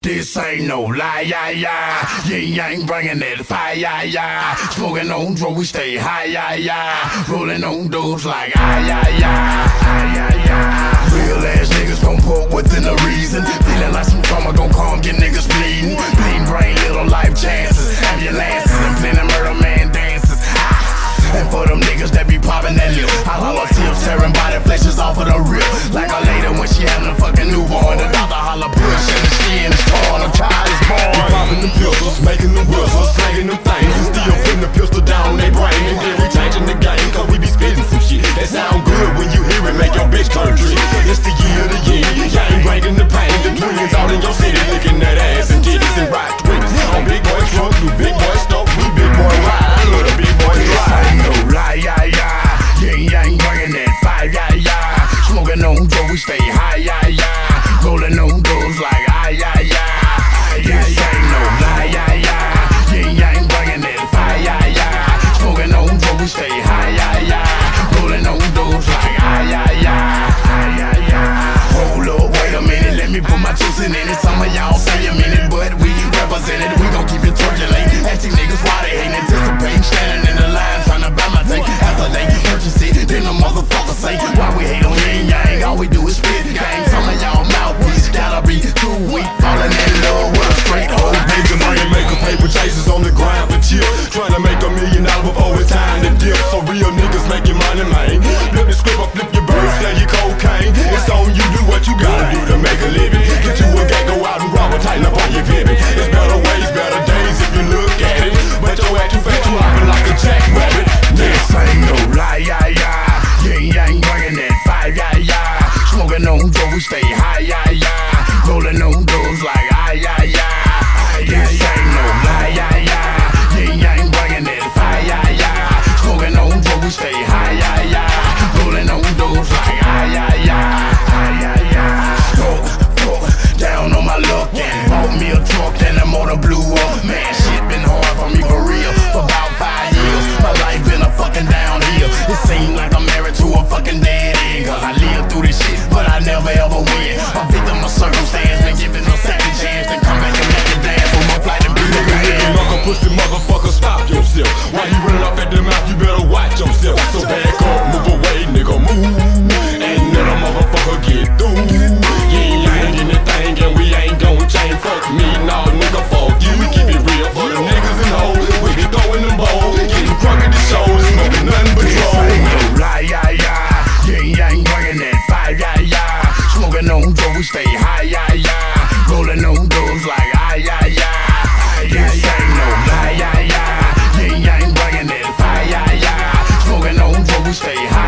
This ain't no lie, yeah, yeah. You ain't bringing that fire, yeah, yeah. Smoking on drugs, we stay high, yeah, yeah. Rolling on doors like, ah, yeah, yeah. Ah, yeah, yeah. Real ass niggas gon' put within a reason. Feeling like some trauma gon' calm your niggas bleeding. Bleeding brain, little life chances. Ambulances and plenty murder man dances. And for them niggas that be popping that lip, I holler tips, tearing body fleshes off of the rip. Like a lady when she having a fucking newborn. The doctor holler push and the skin is torn. A child is born. We popping them pistols, making them whistles, slanging them things, and still putting the pistol down on they brain. And then we changing the game, cause we be spitting some shit that sound good when you hear it, make your bitch turn trick. It's the year of the year, gang bringing the pain. The twins all in your city, licking that ass and titties and rock twins. On big boy truck, do big boy stuff, we big boy ride. I love the big boy drive. No lie, yeah, yeah. You ain't bringing that fire, yeah, yeah. Smoking on drugs, we stay high, yeah, yeah. Rolling on doors like, ah, yeah, yeah. This ain't no lie, yeah, yeah. You ain't bringing that fire, yeah, yeah. Smoking on drugs, we stay high, yeah, yeah. Rolling on doors like, ah, yeah, yeah. Ah, yeah, yeah. Hold up, wait a minute, let me put my juice in it. Some of y'all say a minute, but we represent it. We gon' keep it circulating. Ask these niggas why they ain't anticipating. Standing in the line, trying to buy my take. After they purchase it, then the motherfuckers say, why we hate on yin yang? All we do is spit gang. Some of y'all mouthpiece gotta be too weak. Falling in love with a straight hoe. Nigga money maker, paper chasers on the grind for chill. Trying to make $1 million before it's time to dip. So real niggas making money, man. Flip the script or flip your bird, sell your cocaine. It's on you, do what you gotta do to make a living. Get you a gang, go out and rob or tighten up on your pivot. It's better ways, better days if you look at it. But your act too fat, you hopping like a jackrabbit. This ain't no lie, yeah, yeah. You ain't bringing that fire, yeah, yeah. Smoking on drugs, we stay high, yeah, yeah. Rolling on doors like, ah, yeah, yeah. This ain't no lie, yeah, yeah. You ain't bringing that fire, yeah, yeah. Smoking on drugs, we stay high, yeah, yeah. Rolling on doors like, ah, yeah, yeah. Ah, yeah, yeah. Smoke, down on my luck and bought me a truck and the motor blew up. Man, shit been hard for me for real. For about 5 years, my life been a fucking downhill. It seems like I'm married to a fucking dead end. Cause I lived through this shit, but I never ever win. A victim of circumstance, been given a second chance. Then come back and make it dance for my flight and be the man. Knuckle pussy motherfucker, stop yourself. While you running off at the mouth, you better watch yourself. So back up, move away, nigga, move. Ain't let a motherfucker get through. You ain't anything and we ain't gon' change. Fuck me, nah, nigga, fuck you. We keep it real for the niggas and hoes. We be throwing them bowls, getting drunk at the shows, smoking nothing but This drugs. ain't no lie, yeah, yeah. You ain't bringing that fire, yeah, yeah. Smoking on drugs, we stay high, yeah, yeah. Rolling on doors like, ah, yeah, yeah. This ain't no lie, yeah, yeah. You ain't bringing that fire, yeah, yeah. Smoking on drugs, we stay high.